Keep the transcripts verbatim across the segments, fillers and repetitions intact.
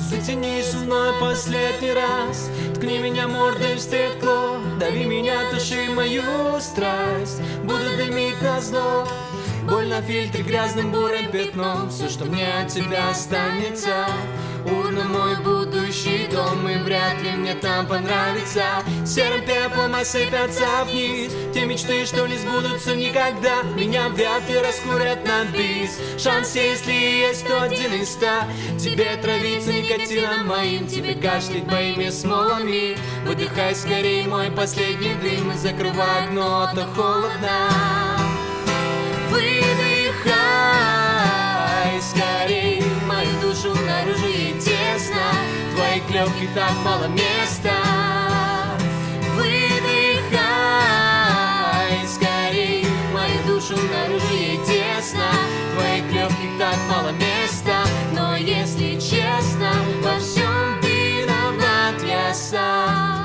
затяни со мной последний раз. Ткни меня мордой в стекло, дави меня, туши мою страсть. Буду дымить назло, боль на фильтре грязным бурым пятном. Все, что мне от тебя останется, урна мой будущий дом, и вряд ли мне там понравится. Серым пеплом осыпятся вниз те мечты, что не сбудутся никогда. Меня вряд ли раскурят на бис. Шанс, если есть, то один из ста. Тебе травиться никотином моим, тебе кашлять моими смолами. Выдыхай скорей мой последний дым и закрывай окно, а то холодно. Выдыхай скорей мою душу наружу, ей тесно. В твоих легких так мало места. Выдыхай скорей мою душу наружу, ей тесно. В твоих легких так мало места. Но если честно, во всем виноват я сам.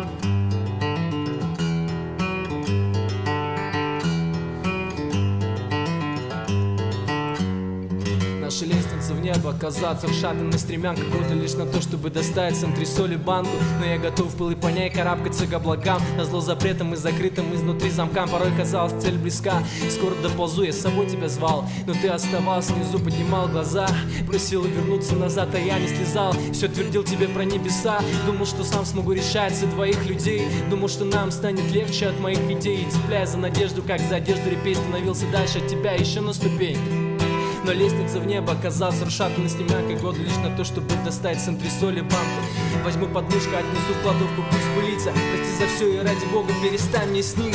Наша лестница в небо оказаться вшатанной стремянкой, года лишь на то, чтобы достать с антресоли банку. Но я готов был и по ней карабкаться к облакам, назло запретом и закрытым изнутри замкам. Порой казалось, цель близка, скоро доползу, я с собой тебя звал, но ты оставался внизу, поднимал глаза, просил вернуться назад, а я не слезал. Все твердил тебе про небеса, думал, что сам смогу решать за двоих людей. Думал, что нам станет легче от моих идей, и цепляя за надежду, как за одежду репей, становился дальше от тебя еще на ступень. Но лестница в небо оказалась расшатанной стремянкой, года лишь на то, чтобы достать с антресоли банку. Возьму подмышку, отнесу в кладовку, пусть пылится. Прости за все и ради бога перестань мне сниться.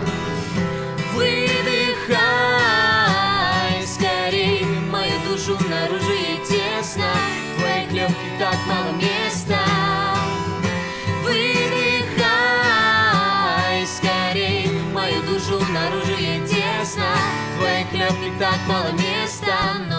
Выдыхай скорей мою душу наружу, ей тесно. В твоих легких так мало места. Выдыхай скорей мою душу наружу, ей тесно. В твоих легких так мало места.